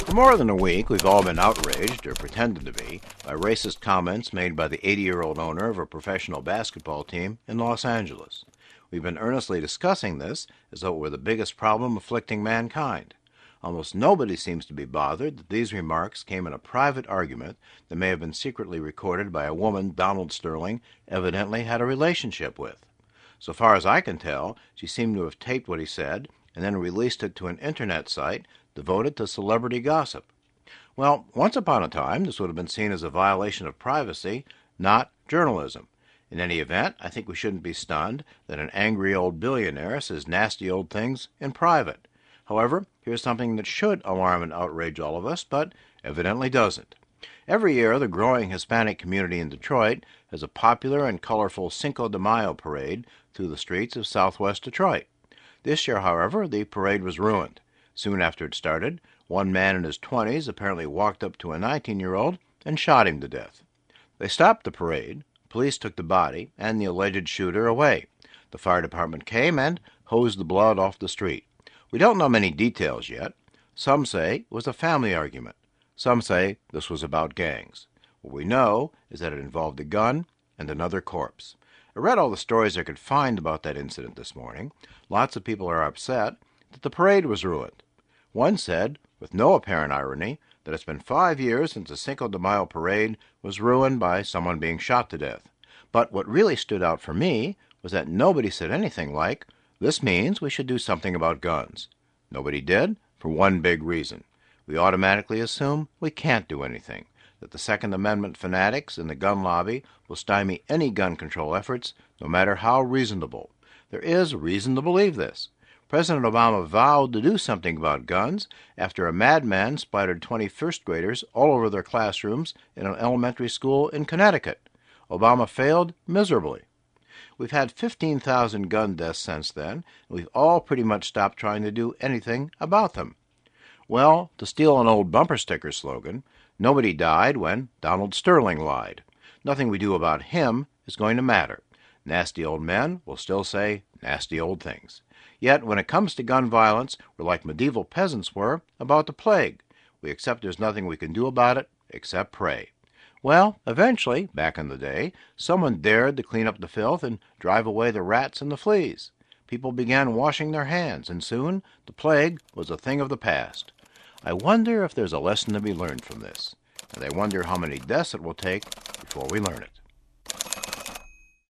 For more than a week, we've all been outraged, or pretended to be, by racist comments made by the 80-year-old owner of a professional basketball team in Los Angeles. We've been earnestly discussing this as though it were the biggest problem afflicting mankind. Almost nobody seems to be bothered that these remarks came in a private argument that may have been secretly recorded by a woman Donald Sterling evidently had a relationship with. So far as I can tell, she seemed to have taped what he said and then released it to an internet site devoted to celebrity gossip. Well, once upon a time, this would have been seen as a violation of privacy, not journalism. In any event, I think we shouldn't be stunned that an angry old billionaire says nasty old things in private. However, here's something that should alarm and outrage all of us, but evidently doesn't. Every year, the growing Hispanic community in Detroit has a popular and colorful Cinco de Mayo parade through the streets of southwest Detroit. This year, however, the parade was ruined. Soon after it started, one man in his 20s apparently walked up to a 19-year-old and shot him to death. They stopped the parade. Police took the body and the alleged shooter away. The fire department came and hosed the blood off the street. We don't know many details yet. Some say it was a family argument. Some say this was about gangs. What we know is that it involved a gun and another corpse. I read all the stories I could find about that incident this morning. Lots of people are upset that the parade was ruined. One said, with no apparent irony, that it's been 5 years since the Cinco de Mayo parade was ruined by someone being shot to death. But what really stood out for me was that nobody said anything like, "This means we should do something about guns." Nobody did, for one big reason. We automatically assume we can't do anything, that the Second Amendment fanatics in the gun lobby will stymie any gun control efforts, no matter how reasonable. There is reason to believe this. President Obama vowed to do something about guns after a madman splattered 21st graders all over their classrooms in an elementary school in Connecticut. Obama failed miserably. We've had 15,000 gun deaths since then, and we've all pretty much stopped trying to do anything about them. Well, to steal an old bumper sticker slogan, nobody died when Donald Sterling lied. Nothing we do about him is going to matter. Nasty old men will still say nasty old things. Yet, when it comes to gun violence, we're like medieval peasants were about the plague. We accept there's nothing we can do about it except pray. Well, eventually, back in the day, someone dared to clean up the filth and drive away the rats and the fleas. People began washing their hands, and soon the plague was a thing of the past. I wonder if there's a lesson to be learned from this, and I wonder how many deaths it will take before we learn it.